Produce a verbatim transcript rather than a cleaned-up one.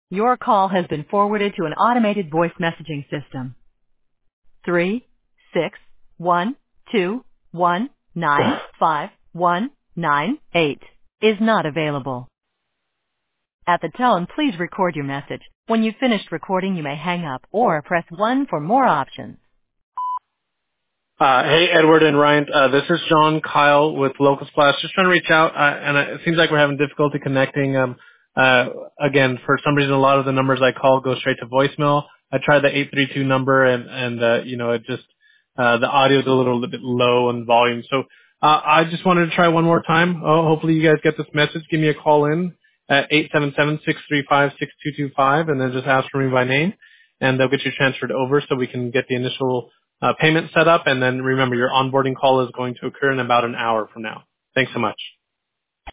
Your call has been forwarded to an automated voice messaging system. Three, six, one, two, one, nine, five, one, nine, eight is not available. At the tone, please record your message. When you've finished recording, you may hang up or press one for more options. Uh, hey, Edward and Ryan. Uh, this is John Kyle with Local Splash. Just trying to reach out, uh, and uh, it seems like we're having difficulty connecting. Um, uh, again, for some reason, a lot of the numbers I call go straight to voicemail. I tried the eight three two number, and and uh, you know, it just uh, the audio is a little bit low in volume. So uh, I just wanted to try one more time. Oh, hopefully, you guys get this message. Give me a call in at eight seven seven, six three five, six two two five, and then just ask for me by name, and they'll get you transferred over so we can get the initial uh, payment set up. And then remember, your onboarding call is going to occur in about an hour from now. Thanks so much.